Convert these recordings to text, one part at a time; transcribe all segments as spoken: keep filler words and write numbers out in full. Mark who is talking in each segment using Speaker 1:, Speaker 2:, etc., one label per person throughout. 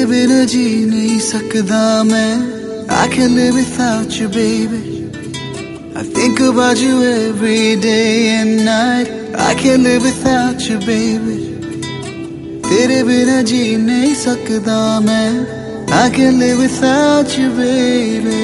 Speaker 1: बिना जी नहीं सकदा मैं. I can't live without you, baby. I think about you every day and night. I can't live without you, baby. तेरे बिना जी नहीं सकदा मैं. I can't live without you, baby.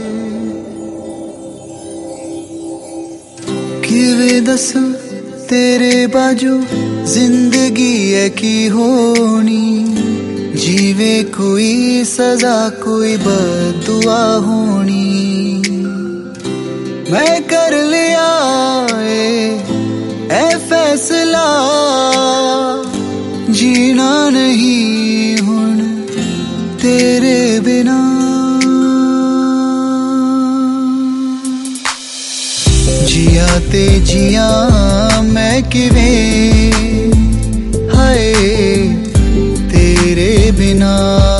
Speaker 1: किवें दसां तेरे बाजू जिंदगी है की होनी. जीवे कोई सजा कोई बददुआ होनी. मैं कर लिया ए फैसला जीना नहीं हुण तेरे बिना. जिया ते जिया मैं किवें हाय तेरे बिना.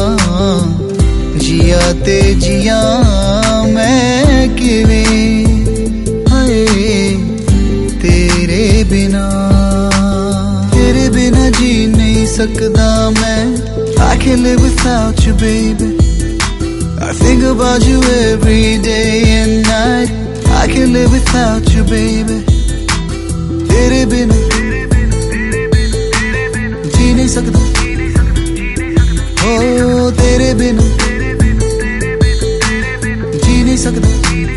Speaker 1: जिया ते जिया मैं किवें हाय तेरे बिना. तेरे बिना जी नहीं सकदा मैं. I can't live without you, baby. I think about you every day and night. I can't live without you, baby. तेरे बिना जी नहीं सकदा. ओ तेरे बिना जी नहीं सकदा.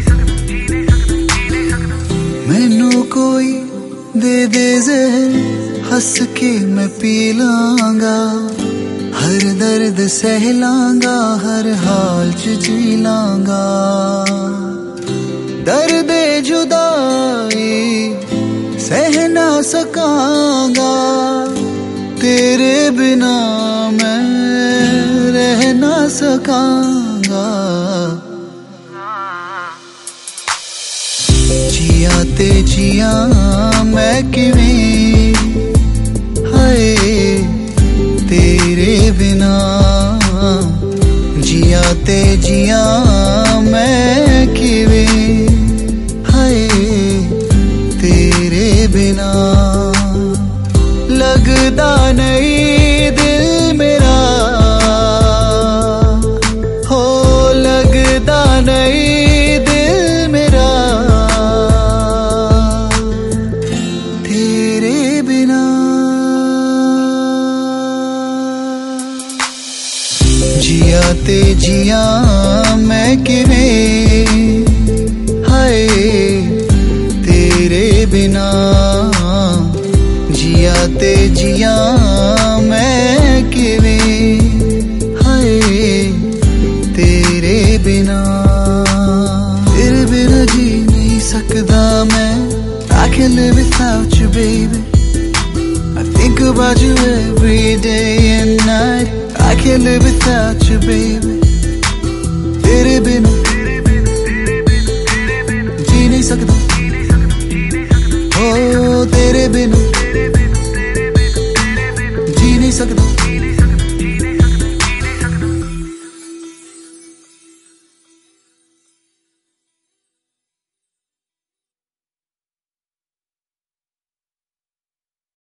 Speaker 1: मैनू कोई दे दे ज़हर हंस के मैं पी लांगा. हर दर्द सह लांगा हर हाल च जी लांगा. दर्द जुदाई सह ना सकांगा. तेरे बिना मैं रह ना सकांगा. जिया ते जिया मैं किवें हाय तेरे बिना. जिया ते जिया मैं किवें हाय तेरे बिना. लगदा नहीं दिल मेरा हो लगदा नहीं दिल मेरा तेरे बिना. जिया ते जिया मैं किवें हाय तेरे बिना. जिया ते जिया मैं किवें हाय तेरे बिना. तेरे बिना जी नहीं सकदा मैं. I can't live without you, baby. I think about you every day and night. I can't live without you, baby.